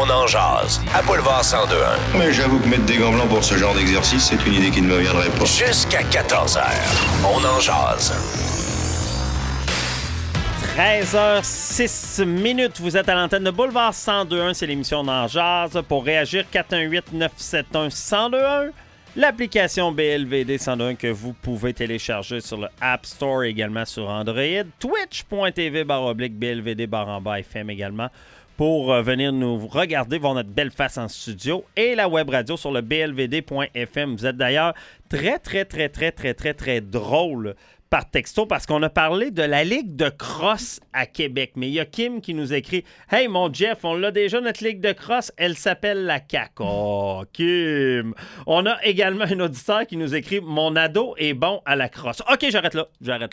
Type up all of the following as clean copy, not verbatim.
On en jase à Boulevard 102.1. Mais j'avoue que mettre des gants blancs pour ce genre d'exercice, c'est une idée qui ne me viendrait pas. Jusqu'à 14h, on en jase. 13h06. Vous êtes à l'antenne de Boulevard 102.1. C'est l'émission On en jase. Pour réagir, 418-971-1021. L'application BLVD 101 que vous pouvez télécharger sur le App Store, également sur Android. Twitch.tv/BLVD/FM également pour venir nous regarder, voir notre belle face en studio. Et la web radio sur le blvd.fm. Vous êtes d'ailleurs très drôle par texto parce qu'on a parlé de la Ligue de cross à Québec. Mais il y a Kim qui nous écrit « Hey, mon Jeff, on l'a déjà, notre Ligue de cross. Elle s'appelle la CAQ. » Oh, Kim! On a également un auditeur qui nous écrit « Mon ado est bon à la crosse. » OK, j'arrête là.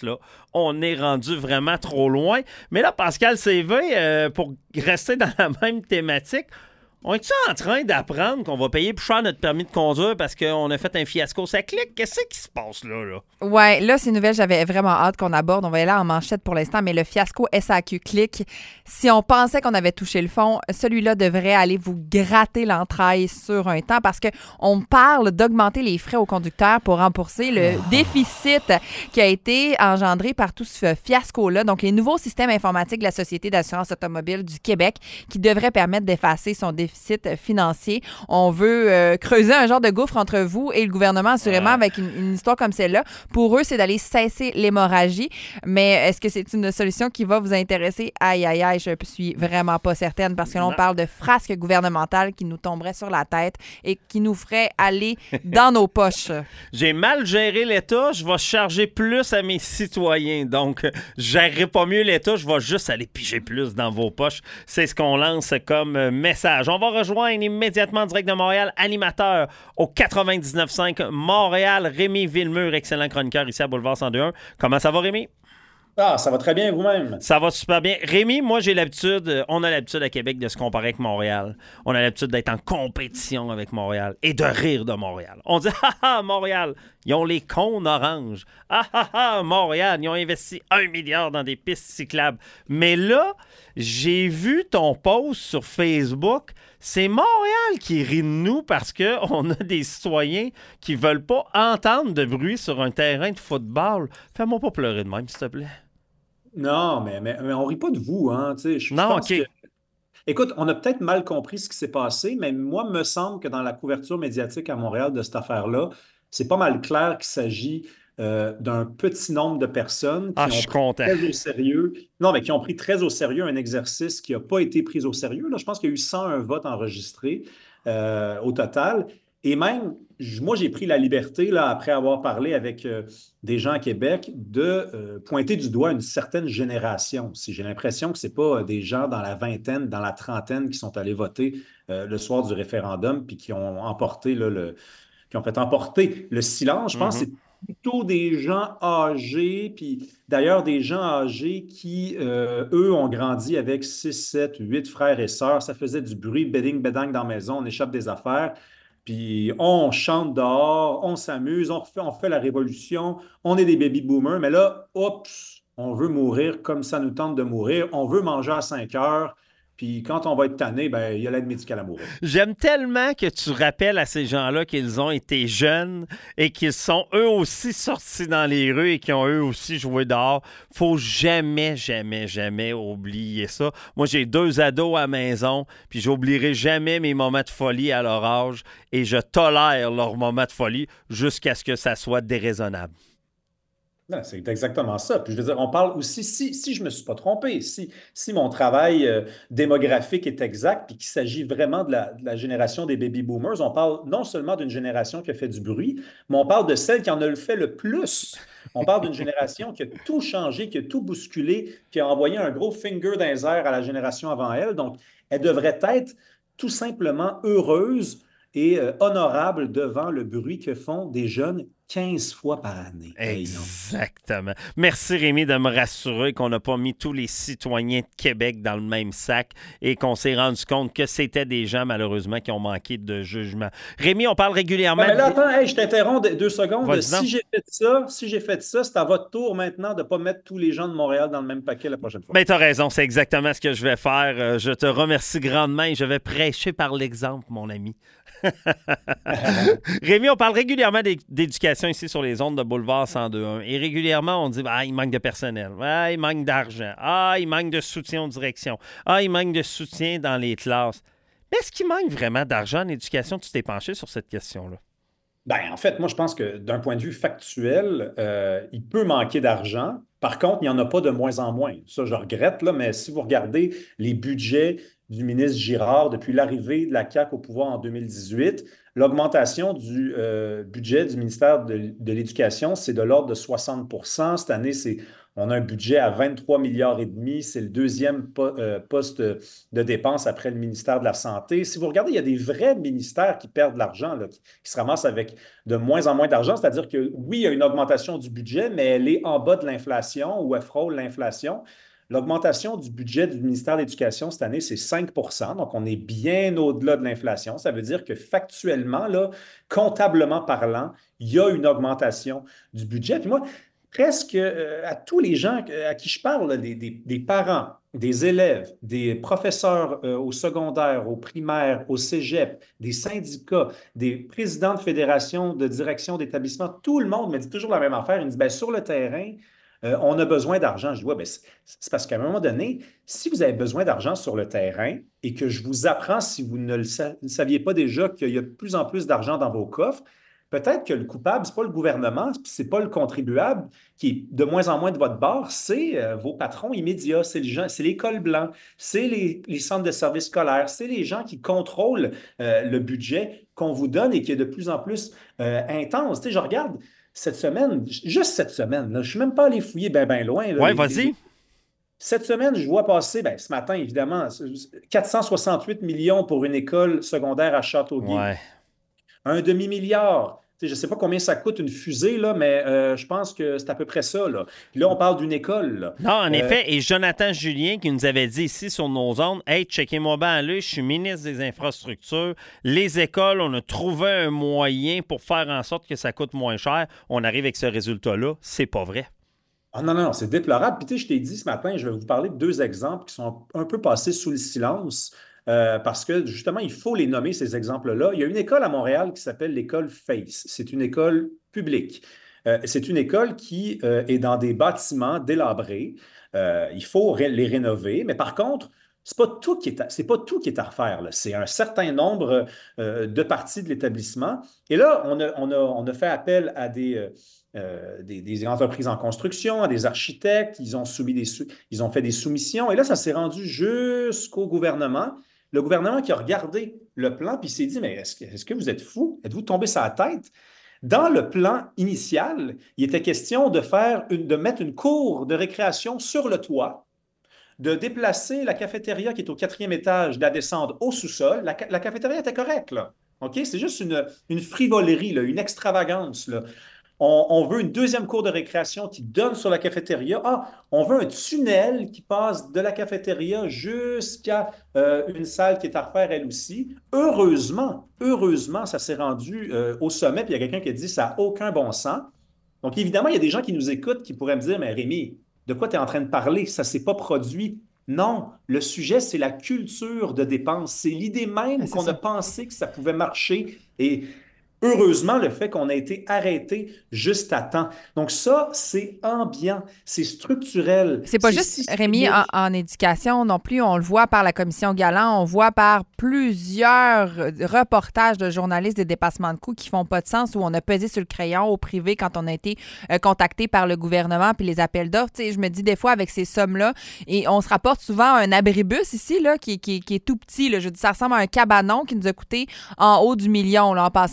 On est rendu vraiment trop loin. Mais là, Pascal CV, pour rester dans la même thématique, on est-tu en train d'apprendre qu'on va payer plus cher notre permis de conduire parce qu'on a fait un fiasco? Ça clique? Qu'est-ce qui se passe là? Ouais, là, ces nouvelles, j'avais vraiment hâte qu'on aborde. On va y aller en manchette pour l'instant, mais le fiasco SAQ clique. Si on pensait qu'on avait touché le fond, celui-là devrait aller vous gratter l'entraille sur un temps parce qu'on parle d'augmenter les frais aux conducteurs pour rembourser le déficit qui a été engendré par tout ce fiasco-là. Donc, les nouveaux systèmes informatiques de la Société d'assurance automobile du Québec qui devraient permettre d'effacer son déficit financier. On veut creuser un genre de gouffre entre vous et le gouvernement, assurément, avec une histoire comme celle-là. Pour eux, c'est d'aller cesser l'hémorragie. Mais est-ce que c'est une solution qui va vous intéresser? Aïe, aïe, aïe, je suis vraiment pas certaine parce que l'on parle de frasques gouvernementales qui nous tomberaient sur la tête et qui nous feraient aller dans nos poches. J'ai mal géré l'État, je vais charger plus à mes citoyens. Donc, je gérerai pas mieux l'État, je vais juste aller piger plus dans vos poches. C'est ce qu'on lance comme message. On va rejoindre immédiatement en direct de Montréal, animateur au 99.5 Montréal, Rémi Villemur, excellent chroniqueur ici à Boulevard 102.1. Comment ça va, Rémi? Ah, ça va très bien vous-même. Ça va super bien. Rémi, moi, on a l'habitude à Québec de se comparer avec Montréal. On a l'habitude d'être en compétition avec Montréal et de rire de Montréal. On dit, Montréal, ils ont les cônes oranges. Montréal, ils ont investi 1 milliard dans des pistes cyclables. Mais là, j'ai vu ton post sur Facebook. C'est Montréal qui rit de nous parce qu'on a des citoyens qui veulent pas entendre de bruit sur un terrain de football. Fais-moi pas pleurer de même, s'il te plaît. Non, mais on rit pas de vous, hein. Je pense OK. Écoute, on a peut-être mal compris ce qui s'est passé, mais moi, me semble que dans la couverture médiatique à Montréal de cette affaire-là, c'est pas mal clair qu'il s'agit d'un petit nombre de personnes qui je suis ont pris content. très au sérieux. Non, mais qui ont pris très au sérieux un exercice qui n'a pas été pris au sérieux. Là, je pense qu'il y a eu 101 votes enregistrés au total. Et même, moi, j'ai pris la liberté, là, après avoir parlé avec des gens à Québec, de pointer du doigt une certaine génération. Si j'ai l'impression que ce n'est pas des gens dans la vingtaine, dans la trentaine qui sont allés voter le soir du référendum puis qui ont emporté qui ont fait emporter le silence. Je pense que c'est plutôt des gens âgés, puis d'ailleurs des gens âgés qui, eux, ont grandi avec 6, 7, 8 frères et sœurs. Ça faisait du bruit, béding, bédang dans la maison, on échappe des affaires. Puis on chante dehors, on s'amuse, on fait la révolution, on est des baby boomers, mais là, oups, on veut mourir comme ça nous tente de mourir, on veut manger à 5 heures, puis quand on va être tanné, ben il y a l'aide médicale à mourir. J'aime tellement que tu rappelles à ces gens-là qu'ils ont été jeunes et qu'ils sont eux aussi sortis dans les rues et qu'ils ont eux aussi joué dehors. Faut jamais, jamais, jamais oublier ça. Moi, j'ai 2 ados à la maison, puis j'oublierai jamais mes moments de folie à leur âge et je tolère leurs moments de folie jusqu'à ce que ça soit déraisonnable. Non, c'est exactement ça. Puis je veux dire, on parle aussi, si je ne me suis pas trompé, si mon travail démographique est exact, puis qu'il s'agit vraiment de la génération des baby boomers, on parle non seulement d'une génération qui a fait du bruit, mais on parle de celle qui en a fait le plus. On parle d'une génération qui a tout changé, qui a tout bousculé, qui a envoyé un gros finger dans les airs à la génération avant elle. Donc, elle devrait être tout simplement heureuse et honorable devant le bruit que font des jeunes 15 fois par année. Exactement. Merci Rémi de me rassurer qu'on n'a pas mis tous les citoyens de Québec dans le même sac et qu'on s'est rendu compte que c'était des gens, malheureusement, qui ont manqué de jugement. Rémi, on parle régulièrement... mais là, attends, je t'interromps 2 secondes. Vas-y Si j'ai fait ça, c'est à votre tour maintenant de ne pas mettre tous les gens de Montréal dans le même paquet la prochaine fois. Ben, tu as raison, c'est exactement ce que je vais faire. Je te remercie grandement et je vais prêcher par l'exemple, mon ami. Rémi, on parle régulièrement d'éducation ici sur les ondes de Boulevard 102.1 et régulièrement on dit il manque de personnel, il manque d'argent, il manque de soutien aux directions, il manque de soutien dans les classes. Mais est-ce qu'il manque vraiment d'argent en éducation? Tu t'es penché sur cette question-là? Ben, en fait, moi, je pense que d'un point de vue factuel, il peut manquer d'argent. Par contre, il n'y en a pas de moins en moins. Ça, je regrette, là, mais si vous regardez les budgets du ministre Girard depuis l'arrivée de la CAQ au pouvoir en 2018, l'augmentation du budget du ministère de l'Éducation, c'est de l'ordre de 60 %. Cette année, on a un budget à 23,5 milliards. C'est le deuxième poste de dépenses après le ministère de la Santé. Si vous regardez, il y a des vrais ministères qui perdent de l'argent, là, qui se ramassent avec de moins en moins d'argent. C'est-à-dire que oui, il y a une augmentation du budget, mais elle est en bas de l'inflation ou elle frôle l'inflation. L'augmentation du budget du ministère de l'Éducation cette année, c'est 5 %. Donc, on est bien au-delà de l'inflation. Ça veut dire que factuellement, là, comptablement parlant, il y a une augmentation du budget. Puis moi, presque à tous les gens à qui je parle, là, des parents, des élèves, des professeurs au secondaire, au primaire, au cégep, des syndicats, des présidents de fédérations de direction d'établissement, tout le monde me dit toujours la même affaire. Il me dit, bien, sur le terrain, on a besoin d'argent. Je dis, ouais, ben, c'est parce qu'à un moment donné, si vous avez besoin d'argent sur le terrain et que je vous apprends, si vous ne le saviez pas déjà, qu'il y a de plus en plus d'argent dans vos coffres, peut-être que le coupable, ce n'est pas le gouvernement, ce n'est pas le contribuable qui est de moins en moins de votre bord, c'est vos patrons immédiats, c'est les cols blancs, c'est les centres de services scolaires, c'est les gens qui contrôlent le budget qu'on vous donne et qui est de plus en plus intense. Tu sais, je regarde cette semaine, juste cette semaine, là, je ne suis même pas allé fouiller bien loin. Oui, vas-y. Cette semaine, je vois passer, ce matin, évidemment, 468 millions pour une école secondaire à Châteauguay. Ouais. Un demi-milliard. Je ne sais pas combien ça coûte une fusée, là, mais je pense que c'est à peu près ça. Là, puis là on parle d'une école. Là. Non, en effet. Et Jonathan Julien qui nous avait dit ici sur nos ondes, « Hey, checkez-moi bien là, je suis ministre des Infrastructures. Les écoles, on a trouvé un moyen pour faire en sorte que ça coûte moins cher. On arrive avec ce résultat-là. C'est pas vrai. » Ah non, c'est déplorable. Puis je t'ai dit ce matin, je vais vous parler de 2 exemples qui sont un peu passés sous le silence. Parce que, justement, il faut les nommer, ces exemples-là. Il y a une école à Montréal qui s'appelle l'école FACE. C'est une école publique. C'est une école qui est dans des bâtiments délabrés. Il faut les rénover. Mais par contre, c'est pas tout qui est à refaire, là. C'est un certain nombre de parties de l'établissement. Et là, on a fait appel à des entreprises en construction, à des architectes. Ils ont fait des soumissions. Et là, ça s'est rendu jusqu'au gouvernement. Le gouvernement qui a regardé le plan puis s'est dit, mais est-ce que vous êtes fous? Êtes-vous tombé sur la tête? Dans le plan initial, il était question de mettre une cour de récréation sur le toit, de déplacer la cafétéria qui est au 4e étage, de la descendre au sous-sol. La cafétéria était correcte, là. OK? C'est juste une frivolerie, là, une extravagance, là. On veut une 2e cour de récréation qui donne sur la cafétéria. On veut un tunnel qui passe de la cafétéria jusqu'à une salle qui est à refaire elle aussi. Heureusement, ça s'est rendu au sommet, puis il y a quelqu'un qui a dit ça n'a aucun bon sens. Donc, évidemment, il y a des gens qui nous écoutent qui pourraient me dire, mais Rémi, de quoi tu es en train de parler? Ça ne s'est pas produit. Non, le sujet, c'est la culture de dépense. C'est l'idée même qu'on a pensé que ça pouvait marcher. Et heureusement, le fait qu'on a été arrêté juste à temps. Donc ça, c'est ambiant, c'est structurel. C'est pas juste, Rémi, en éducation non plus. On le voit par la commission Galland, on voit par plusieurs reportages de journalistes des dépassements de coûts qui font pas de sens, où on a pesé sur le crayon au privé quand on a été contacté par le gouvernement puis les appels d'offres. Tu sais, je me dis des fois avec ces sommes-là, et on se rapporte souvent à un abribus ici, là, qui est tout petit. Là. Je dis, ça ressemble à un cabanon qui nous a coûté en haut du million, là, en passant à Québec.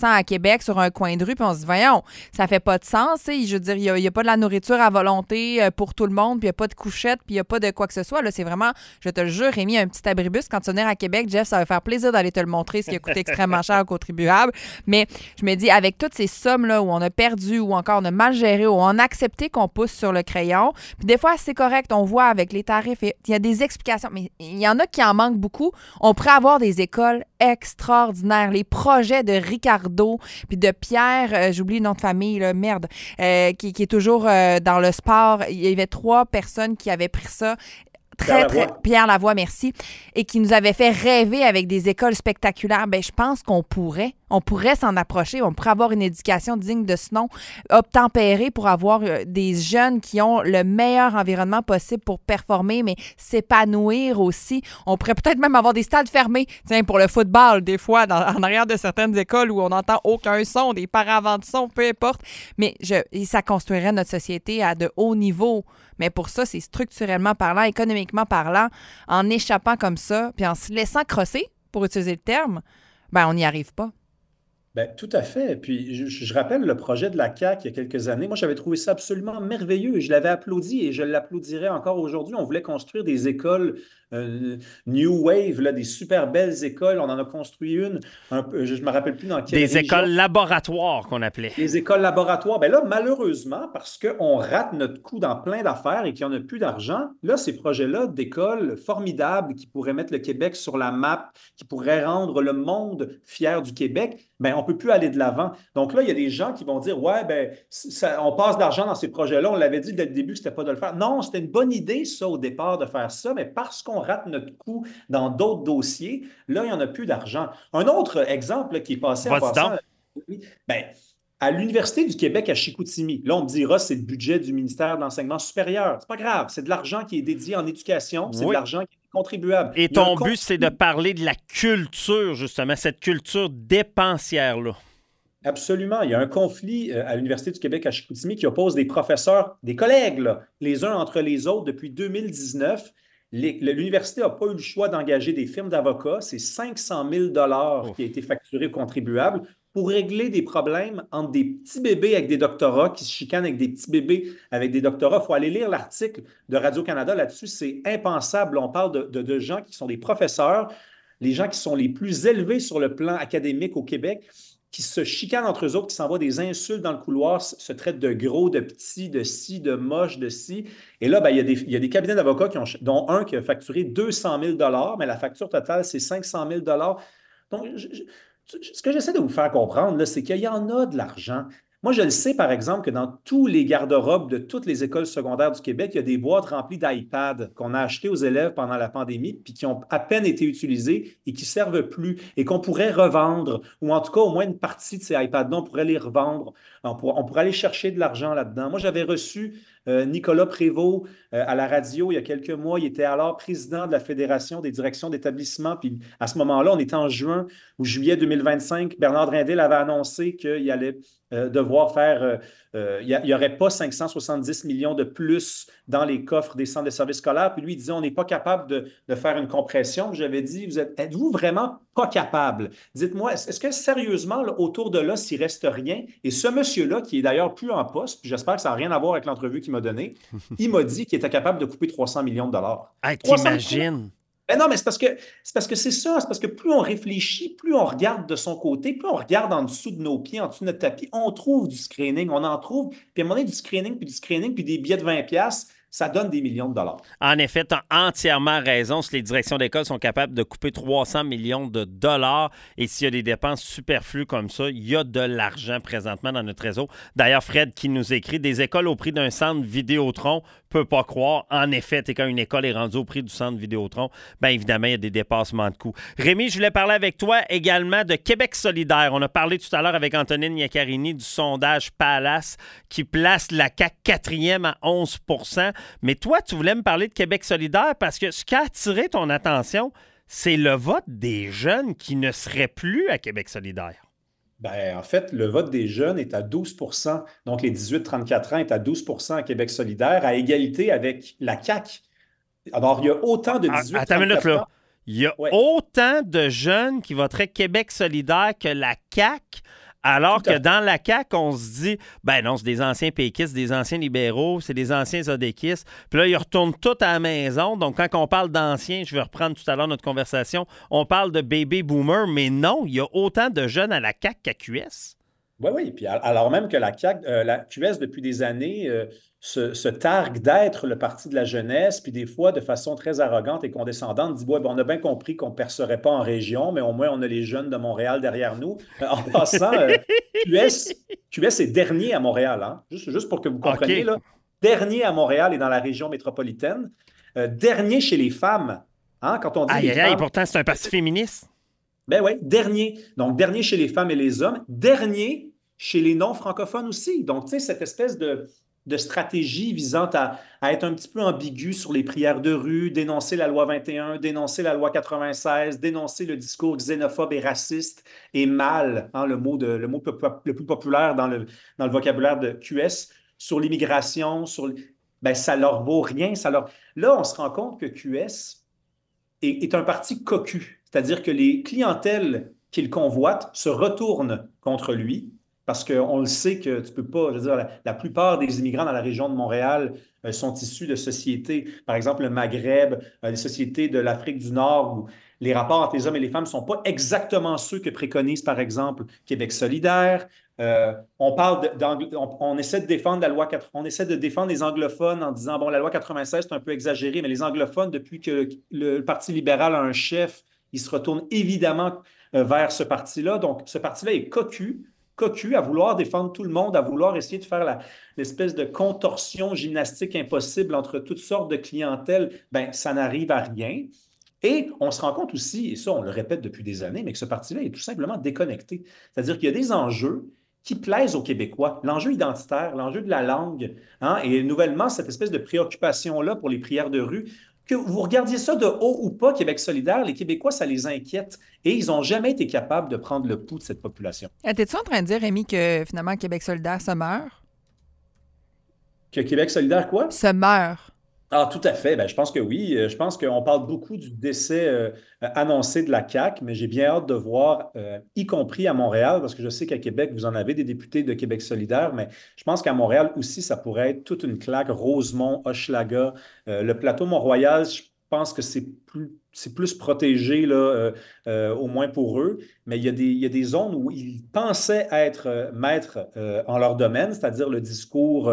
Québec sur un coin de rue, puis on se dit, voyons, ça fait pas de sens. Je veux dire, il n'y a pas de la nourriture à volonté pour tout le monde, puis il n'y a pas de couchette, puis il n'y a pas de quoi que ce soit. Là, c'est vraiment, je te le jure, Rémi, un petit abribus. Quand tu vas venir à Québec, Jeff, ça va faire plaisir d'aller te le montrer, ce qui a coûté extrêmement cher aux contribuables. Mais je me dis, avec toutes ces sommes-là où on a perdu, ou encore on a mal géré, où on a accepté qu'on pousse sur le crayon, puis des fois, c'est correct, on voit avec les tarifs, il y a des explications, mais il y en a qui en manquent beaucoup. On pourrait avoir des écoles extraordinaires. Les projets de Ricardo puis de Pierre, j'oublie le nom de famille, là, merde, qui est toujours dans le sport. Il y avait 3 personnes qui avaient pris ça. Pierre Lavoie, merci, et qui nous avait fait rêver avec des écoles spectaculaires. Je pense qu'on pourrait s'en approcher, on pourrait avoir une éducation digne de ce nom, obtempérée pour avoir des jeunes qui ont le meilleur environnement possible pour performer, mais s'épanouir aussi. On pourrait peut-être même avoir des stades fermés, tiens, pour le football, des fois, en arrière de certaines écoles où on n'entend aucun son, des paravents de son, peu importe, mais ça construirait notre société à de haut niveau. Mais pour ça, c'est structurellement parlant, économiquement parlant, en échappant comme ça, puis en se laissant crosser, pour utiliser le terme, on n'y arrive pas. Tout à fait. Puis, je rappelle le projet de la CAQ il y a quelques années. Moi, j'avais trouvé ça absolument merveilleux. Je l'avais applaudi et je l'applaudirais encore aujourd'hui. On voulait construire des écoles New Wave, là, des super belles écoles. On en a construit une, je ne me rappelle plus dans quelle Des région. écoles laboratoires qu'on appelait. Les écoles laboratoires. Là, malheureusement, parce qu'on rate notre coup dans plein d'affaires et qu'il n'y en a plus d'argent, là, ces projets-là d'écoles formidables qui pourraient mettre le Québec sur la map, qui pourraient rendre le monde fier du Québec, on ne peut plus aller de l'avant. Donc là, il y a des gens qui vont dire, ouais, on passe de l'argent dans ces projets-là. On l'avait dit dès le début que ce n'était pas de le faire. Non, c'était une bonne idée, ça, au départ, de faire ça, mais parce qu'on rate notre coup dans d'autres dossiers, là, il n'y en a plus d'argent. Un autre exemple là, qui est passé en passant, à l'Université du Québec à Chicoutimi, là, on me dira c'est le budget du ministère de l'Enseignement supérieur. C'est pas grave, c'est de l'argent qui est dédié en éducation, c'est de l'argent qui est contribuable. Et ton but, c'est de parler de la culture, justement, cette culture dépensière-là. Absolument. Il y a un conflit à l'Université du Québec à Chicoutimi qui oppose des professeurs, des collègues, là, les uns entre les autres depuis 2019. L'université n'a pas eu le choix d'engager des firmes d'avocats. C'est 500 000 qui a été facturé aux contribuables pour régler des problèmes entre des petits bébés avec des doctorats qui se chicanent avec des petits bébés avec des doctorats. Il faut aller lire l'article de Radio-Canada là-dessus. C'est impensable. On parle de gens qui sont des professeurs, les gens qui sont les plus élevés sur le plan académique au Québec, qui se chicanent entre eux autres, qui s'envoient des insultes dans le couloir, se traitent de gros, de petits, de ci, de moche, de ci. Et là, il y a des cabinets d'avocats dont un qui a facturé 200 000 mais la facture totale, c'est 500 000 Donc, ce que j'essaie de vous faire comprendre, là, c'est qu'il y en a de l'argent. Moi, je le sais, par exemple, que dans tous les garde-robes de toutes les écoles secondaires du Québec, il y a des boîtes remplies d'iPads qu'on a achetées aux élèves pendant la pandémie, puis qui ont à peine été utilisées et qui ne servent plus et qu'on pourrait revendre, ou en tout cas, au moins une partie de ces iPads-là, on pourrait les revendre. On pourrait aller chercher de l'argent là-dedans. Moi, j'avais reçu Nicolas Prévost à la radio il y a quelques mois. Il était alors président de la Fédération des directions d'établissement. Puis à ce moment-là, on était en juin ou juillet 2025. Bernard Drinville avait annoncé qu'il allait devoir faire... il n'y aurait pas 570 millions de plus dans les coffres des centres de services scolaires. Puis lui, il disait, on n'est pas capable de faire une compression. Puis j'avais dit, êtes-vous vraiment pas capable? Dites-moi, est-ce que sérieusement, là, autour de là, s'il reste rien? Et ce monsieur-là, qui est d'ailleurs plus en poste, puis j'espère que ça n'a rien à voir avec l'entrevue qu'il m'a donnée, il m'a dit qu'il était capable de couper 300 millions de dollars. Hey, t'imagines? Non, mais c'est parce que c'est ça. C'est parce que plus on réfléchit, plus on regarde de son côté, plus on regarde en dessous de nos pieds, en dessous de notre tapis, on trouve du screening, on en trouve. Puis à un moment donné, du screening, puis des billets de 20$, ça donne des millions de dollars. En effet, tu as entièrement raison. Si les directions d'école sont capables de couper 300 millions de dollars et s'il y a des dépenses superflues comme ça, il y a de l'argent présentement dans notre réseau. D'ailleurs, Fred qui nous écrit « Des écoles au prix d'un centre Vidéotron, peut pas croire. En effet, quand une école est rendue au prix du centre Vidéotron, bien évidemment, il y a des dépassements de coûts. » Rémi, je voulais parler avec toi également de Québec solidaire. On a parlé tout à l'heure avec Antonine Iaccarini du sondage Palace qui place la CAQ 4e à 11 %. Mais toi, tu voulais me parler de Québec solidaire parce que ce qui a attiré ton attention, c'est le vote des jeunes qui ne seraient plus à Québec solidaire. En fait, le vote des jeunes est à 12 %. Donc, les 18-34 ans est à 12 % à Québec solidaire, à égalité avec la CAQ. Alors, il y a autant de 18-34 Attends une minute, là. ans. Il y a autant de jeunes qui voteraient Québec solidaire que la CAQ Alors Tout à que fait. dans la CAQ, on se dit, ben non, c'est des anciens péquistes, des anciens libéraux, c'est des anciens zodéquistes. Puis là, ils retournent tout à la maison. Donc, quand on parle d'anciens, je vais reprendre tout à l'heure notre conversation, on parle de baby boomer, mais non, il y a autant de jeunes à la CAQ qu'à QS. Oui, oui. Puis alors même que la QS, depuis des années, se targue d'être le parti de la jeunesse, puis des fois, de façon très arrogante et condescendante, dit, ouais, ben, on a bien compris qu'on ne percerait pas en région, mais au moins, on a les jeunes de Montréal derrière nous. En passant, QS est dernier à Montréal, hein? Juste pour que vous compreniez, OK. là. Dernier à Montréal et dans la région métropolitaine. Dernier chez les femmes. Hein? Quand on dit Aïe, les aïe, aïe, femmes, pourtant, c'est un parti féministe. ben oui, dernier. Donc, dernier chez les femmes et les hommes. Dernier chez les non-francophones aussi. Donc, tu sais, cette espèce de stratégie visant à être un petit peu ambigu sur les prières de rue, dénoncer la loi 21, dénoncer la loi 96, dénoncer le discours xénophobe et raciste et mal, hein, le mot le plus populaire dans le vocabulaire de QS, sur l'immigration, ben, ça leur vaut rien. Là, on se rend compte que QS est un parti cocu, c'est-à-dire que les clientèles qu'il convoite se retournent contre lui, parce qu'on le sait que tu peux pas, je veux dire, la plupart des immigrants dans la région de Montréal sont issus de sociétés, par exemple le Maghreb, des sociétés de l'Afrique du Nord, où les rapports entre les hommes et les femmes ne sont pas exactement ceux que préconise, par exemple, Québec solidaire. On essaie de défendre on essaie de défendre les anglophones en disant, bon, la loi 96, c'est un peu exagéré, mais les anglophones, depuis que le Parti libéral a un chef, ils se retournent évidemment vers ce parti-là. Donc, ce parti-là est cocu à vouloir défendre tout le monde, à vouloir essayer de faire l'espèce de contorsion gymnastique impossible entre toutes sortes de clientèles. Ben, ça n'arrive à rien. Et on se rend compte aussi, et ça on le répète depuis des années, mais que ce parti-là est tout simplement déconnecté. C'est-à-dire qu'il y a des enjeux qui plaisent aux Québécois. L'enjeu identitaire, l'enjeu de la langue, hein, et nouvellement cette espèce de préoccupation-là pour les prières de rue. Que vous regardiez ça de haut ou pas, Québec solidaire, les Québécois, ça les inquiète et ils n'ont jamais été capables de prendre le pouls de cette population. T'es-tu en train de dire, Rémi, que finalement Québec solidaire se meurt? Que Québec solidaire, quoi? Se meurt. Ah, tout à fait. Ben, je pense que oui. Je pense qu'on parle beaucoup du décès annoncé de la CAQ, mais j'ai bien hâte de voir, y compris à Montréal, parce que je sais qu'à Québec, vous en avez des députés de Québec solidaire, mais je pense qu'à Montréal aussi, ça pourrait être toute une claque. Rosemont, Hochelaga, le plateau Mont-Royal, je pense que c'est plus protégé, là, au moins pour eux, mais il y a des zones où ils pensaient être maîtres en leur domaine, c'est-à-dire le discours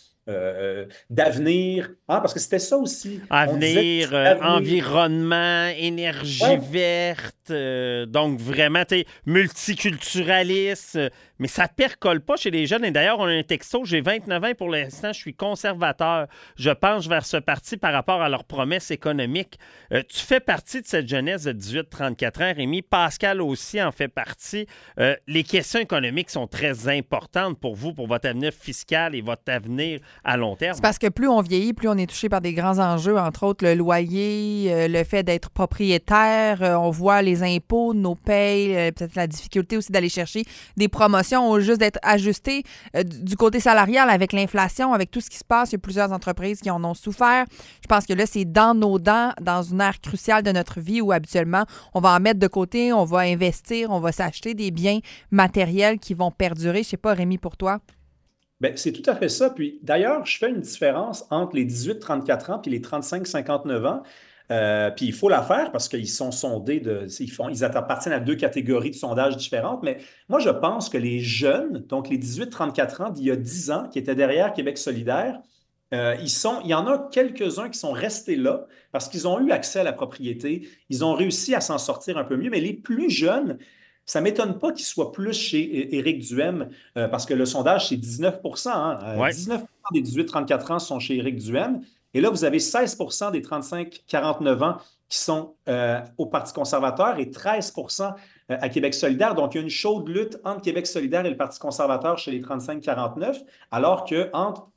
d'avenir, hein, parce que c'était ça aussi. On disait Avenir, avenir. environnement, énergie Ouais. verte, donc vraiment, tu sais, multiculturaliste, mais ça percole pas chez les jeunes. Et d'ailleurs, on a un texto, j'ai 29 ans pour l'instant, je suis conservateur. Je penche vers ce parti par rapport à leurs promesses économiques. Tu fais partie de cette jeunesse de 18-34 ans, Rémi. Pascal aussi en fait partie. Les questions économiques sont très importantes pour vous, pour votre avenir fiscal et votre avenir à long terme. C'est parce que plus on vieillit, plus on est touché par des grands enjeux, entre autres le loyer, le fait d'être propriétaire, on voit les impôts, nos payes, peut-être la difficulté aussi d'aller chercher des promotions ou juste d'être ajusté du côté salarial avec l'inflation, avec tout ce qui se passe. Il y a plusieurs entreprises qui en ont souffert. Je pense que là, c'est dans nos dents, dans une ère cruciale de notre vie où habituellement, on va en mettre de côté, on va investir, on va s'acheter des biens matériels qui vont perdurer. Je sais pas, Rémi, pour toi? Ben, c'est tout à fait ça. Puis d'ailleurs, je fais une différence entre les 18-34 ans puis les 35-59 ans. Puis il faut la faire parce qu'ils sont sondés ils appartiennent à deux catégories de sondages différentes. Mais moi, je pense que les jeunes, donc les 18-34 ans d'il y a 10 ans, qui étaient derrière Québec solidaire, il y en a quelques-uns qui sont restés là parce qu'ils ont eu accès à la propriété. Ils ont réussi à s'en sortir un peu mieux. Mais les plus jeunes, ça ne m'étonne pas qu'ils soient plus chez Éric Duhaime, parce que le sondage, c'est 19 hein. Ouais. 19 des 18-34 ans sont chez Éric Duhaime. Et là, vous avez 16 des 35-49 ans qui sont au Parti conservateur et 13 à Québec solidaire. Donc, il y a une chaude lutte entre Québec solidaire et le Parti conservateur chez les 35-49, alors que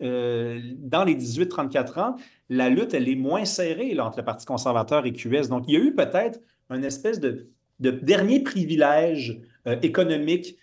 dans les 18-34 ans, la lutte, elle est moins serrée là, entre le Parti conservateur et QS. Donc, il y a eu peut-être une espèce de dernier privilège économique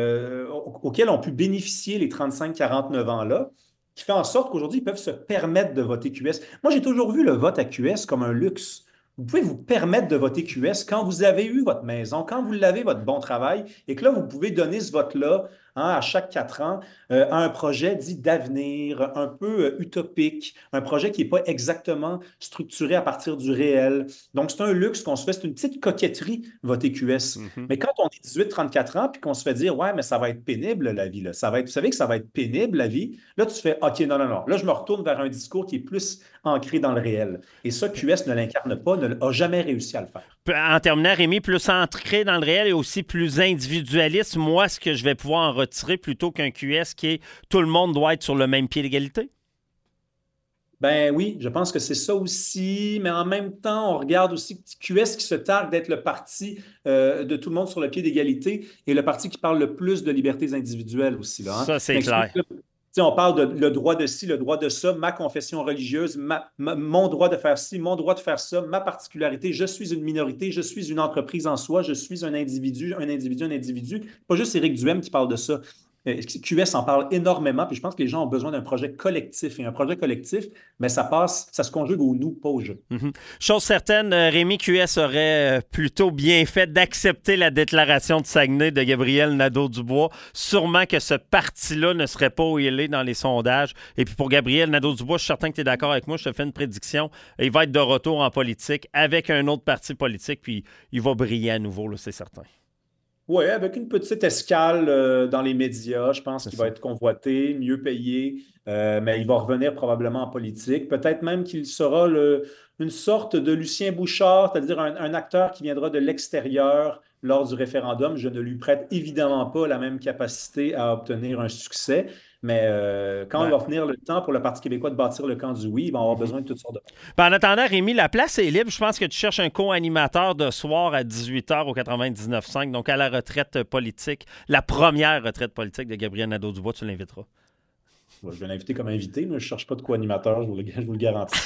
auquel ont pu bénéficier les 35-49 ans-là, qui fait en sorte qu'aujourd'hui, ils peuvent se permettre de voter QS. Moi, j'ai toujours vu le vote à QS comme un luxe. vous pouvez vous permettre de voter QS quand vous avez eu votre maison, quand vous l'avez, votre bon travail, et que là, vous pouvez donner ce vote-là à chaque 4 ans à un projet dit d'avenir, un peu utopique, un projet qui n'est pas exactement structuré à partir du réel. Donc, c'est un luxe qu'on se fait, c'est une petite coquetterie, voter QS. Mais quand on est 18-34 ans puis qu'on se fait dire, ouais, mais ça va être pénible, la vie, là. Vous savez que ça va être pénible, la vie. Là, tu fais, OK, non. Là, je me retourne vers un discours qui est plus ancré dans le réel. Et ça, QS ne l'incarne pas, ne a jamais réussi à le faire. En terminant, Rémi, plus ancré dans le réel et aussi plus individualiste, moi, ce que je vais pouvoir en retirer plutôt qu'un QS qui est tout le monde doit être sur le même pied d'égalité? Ben oui, je pense que c'est ça aussi, mais en même temps, on regarde aussi QS qui se targue d'être le parti de tout le monde sur le pied d'égalité et le parti qui parle le plus de libertés individuelles aussi. Là, hein. Ça, c'est clair. On parle de le droit de ci, le droit de ça, ma confession religieuse, mon droit de faire ci, mon droit de faire ça, ma particularité. Je suis une minorité, je suis une entreprise en soi, je suis un individu. Pas juste Éric Duhem qui parle de ça. QS en parle énormément, puis je pense que les gens ont besoin d'un projet collectif. Et un projet collectif, mais ça se conjugue au nous, pas au je. Chose certaine, Rémi, QS aurait plutôt bien fait d'accepter la déclaration de Saguenay de Gabriel Nadeau-Dubois. Sûrement que ce parti-là ne serait pas où il est dans les sondages. Et puis pour Gabriel Nadeau-Dubois, je suis certain que tu es d'accord avec moi, je te fais une prédiction. Il va être de retour en politique avec un autre parti politique, puis il va briller à nouveau, là, c'est certain. Oui, avec une petite escale dans les médias. Je pense qu'il va être convoité, mieux payé, mais il va revenir probablement en politique. Peut-être même qu'il sera une sorte de Lucien Bouchard, c'est-à-dire un acteur qui viendra de l'extérieur lors du référendum. Je ne lui prête évidemment pas la même capacité à obtenir un succès, mais quand il va venir le temps pour le Parti québécois de bâtir le camp du oui, il va avoir besoin de toutes sortes de... En attendant, Rémi, la place est libre. Je pense que tu cherches un co-animateur de soir à 18h au 99.5, donc à la retraite politique, la première retraite politique de Gabriel Nadeau-Dubois. Tu l'inviteras. Je vais l'inviter comme invité, mais je ne cherche pas de co-animateur, je vous le garantis.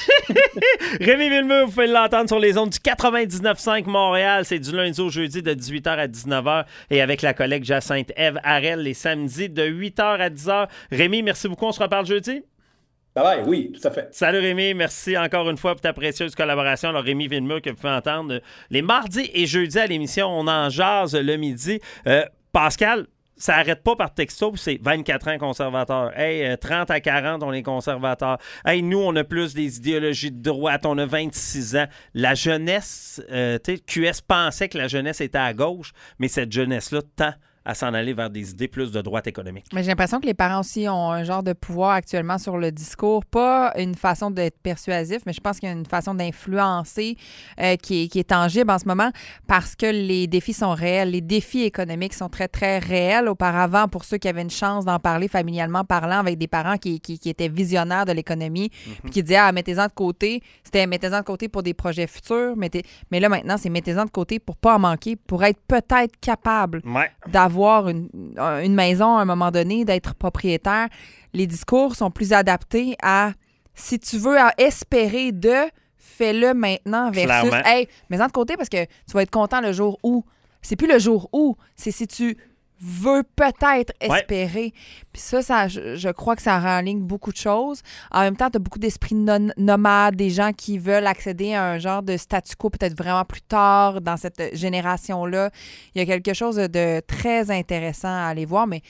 Rémi Villemur, vous pouvez l'entendre sur les ondes du 99.5 Montréal. C'est du lundi au jeudi de 18h à 19h et avec la collègue Jacinthe Ève Harel les samedis de 8h à 10h. Rémi, merci beaucoup. On se reparle jeudi. Bye-bye, oui, tout à fait. Salut Rémi, merci encore une fois pour ta précieuse collaboration. Alors Rémi Villemur que vous pouvez entendre les mardis et jeudis à l'émission On en jase le midi. Pascal, ça n'arrête pas par texto, c'est 24 ans conservateur. Hey, 30 à 40, on est conservateur. Hey, nous, on a plus des idéologies de droite, on a 26 ans. La jeunesse, QS pensait que la jeunesse était à gauche, mais cette jeunesse-là tend à s'en aller vers des idées plus de droite économique. Mais j'ai l'impression que les parents aussi ont un genre de pouvoir actuellement sur le discours. Pas une façon d'être persuasif, mais je pense qu'il y a une façon d'influencer qui est tangible en ce moment parce que les défis sont réels. Les défis économiques sont très, très réels. Auparavant, pour ceux qui avaient une chance d'en parler familialement parlant avec des parents qui étaient visionnaires de l'économie puis qui disaient « Ah, mettez-en de côté », c'était « Mettez-en de côté pour des projets futurs », mais là, maintenant, c'est « Mettez-en de côté pour pas en manquer, pour être peut-être capable d'avoir une maison à un moment donné, d'être propriétaire. Les discours sont plus adaptés à si tu veux espérer fais-le maintenant versus hey, mets-en de côté parce que tu vas être content le jour où. C'est plus le jour où, c'est si tu veux peut-être espérer. Puis ça je crois que ça renligne beaucoup de choses. En même temps, tu as beaucoup d'esprits nomades, des gens qui veulent accéder à un genre de statu quo peut-être vraiment plus tard dans cette génération-là. Il y a quelque chose de très intéressant à aller voir, mais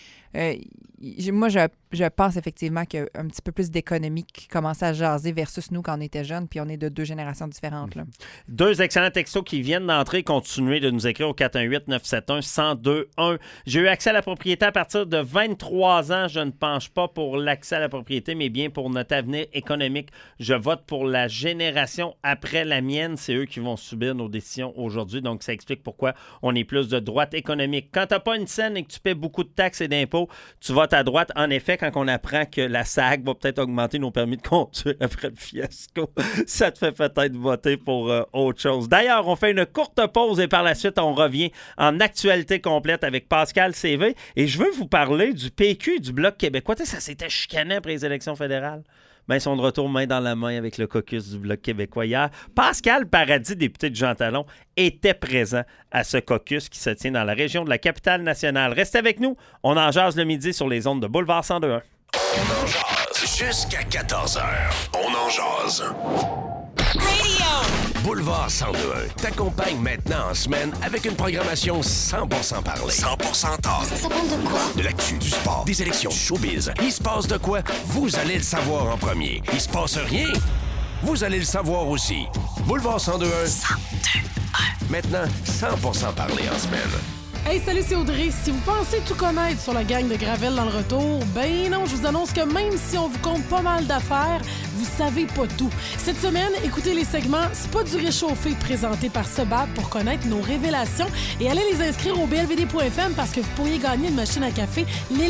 moi, je pense effectivement qu'il y a un petit peu plus d'économie qui commence à jaser versus nous quand on était jeunes, puis on est de 2 générations différentes. Là. 2 excellents textos qui viennent d'entrer. Continuez de nous écrire au 418-971-1021. J'ai eu accès à la propriété à partir de 23 ans. Je ne penche pas pour l'accès à la propriété, mais bien pour notre avenir économique. Je vote pour la génération après la mienne. C'est eux qui vont subir nos décisions aujourd'hui. Donc, ça explique pourquoi on est plus de droite économique. Quand tu n'as pas une scène et que tu paies beaucoup de taxes et d'impôts, tu votes à droite. En effet, quand on apprend que la SAC va peut-être augmenter nos permis de conduire après le fiasco, ça te fait peut-être voter pour autre chose. D'ailleurs, on fait une courte pause et par la suite, on revient en actualité complète avec Pascal CV. Et je veux vous parler du PQ et du Bloc québécois. Tu sais, ça s'était chicané après les élections fédérales. Ils sont de retour main dans la main avec le caucus du Bloc québécois hier. Pascal Paradis, député de Jean Talon, était présent à ce caucus qui se tient dans la région de la Capitale-Nationale. Restez avec nous. On en jase le midi sur les ondes de Boulevard 102.1. On en jase jusqu'à 14h. On en jase. Radio. Boulevard 1021 t'accompagne maintenant en semaine avec une programmation 100% parlée. 100% talk. Ça parle de quoi? De l'actu, du sport, des élections, du showbiz. Il se passe de quoi? Vous allez le savoir en premier. Il se passe rien? Vous allez le savoir aussi. Boulevard 1021. 1021. Maintenant, 100% parlé en semaine. Hey, salut, c'est Audrey. Si vous pensez tout connaître sur la gang de Gravel dans le retour, ben non, je vous annonce que même si on vous compte pas mal d'affaires, vous savez pas tout. Cette semaine, écoutez les segments C'est pas du réchauffé présenté par Sebab pour connaître nos révélations et allez les inscrire au blvd.fm parce que vous pourriez gagner une machine à café